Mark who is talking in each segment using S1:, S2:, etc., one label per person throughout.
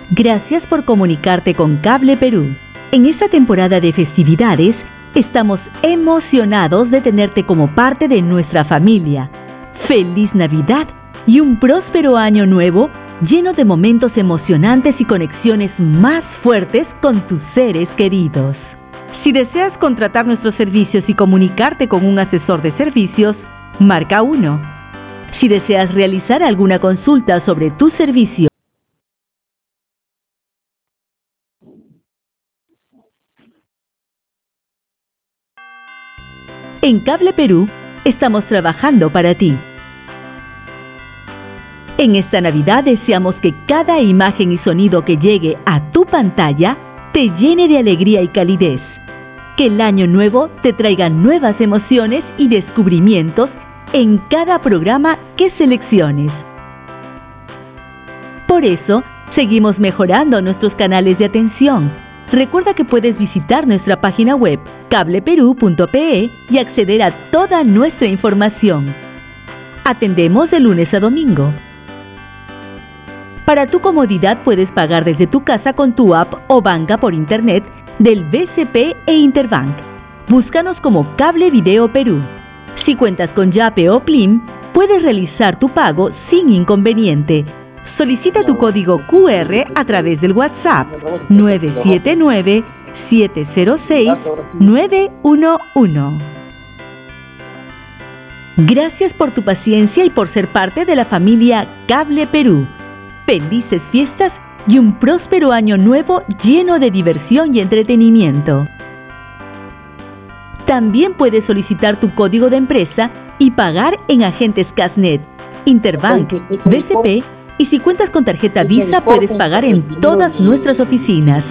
S1: Gracias por comunicarte con Cable Perú. En esta temporada de festividades, estamos emocionados de tenerte como parte de nuestra familia. ¡Feliz Navidad y un próspero año nuevo lleno de momentos emocionantes y conexiones más fuertes con tus seres queridos! Si deseas contratar nuestros servicios y comunicarte con un asesor de servicios, marca 1. Si deseas realizar alguna consulta sobre tu servicio, en Cable Perú estamos trabajando para ti. En esta Navidad deseamos que cada imagen y sonido que llegue a tu pantalla te llene de alegría y calidez. Que el año nuevo te traiga nuevas emociones y descubrimientos en cada programa que selecciones. Por eso, seguimos mejorando nuestros canales de atención. Recuerda que puedes visitar nuestra página web cableperú.pe y acceder a toda nuestra información. Atendemos de lunes a domingo. Para tu comodidad puedes pagar desde tu casa con tu app o banca por internet del BCP e Interbank. Búscanos como Cable Video Perú. Si cuentas con Yape o Plim, puedes realizar tu pago sin inconveniente. Solicita tu código QR a través del WhatsApp 979-706-911. Gracias por tu paciencia y por ser parte de la familia Cable Perú. Felices fiestas y un próspero año nuevo lleno de diversión y entretenimiento. También puedes solicitar tu código de empresa y pagar en agentes Casnet, Interbank, BCP, y si cuentas con tarjeta Visa puedes pagar en todas nuestras oficinas.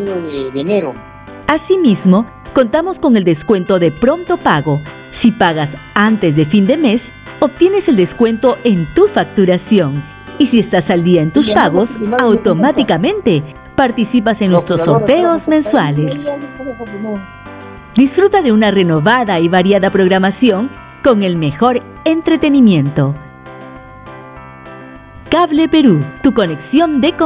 S1: Asimismo, contamos con el descuento de pronto pago. Si pagas antes de fin de mes, obtienes el descuento en tu facturación. Y si estás al día en tus pagos, automáticamente participas en nuestros sorteos mensuales. Disfruta de una renovada y variada programación con el mejor entretenimiento. Cable Perú, tu conexión de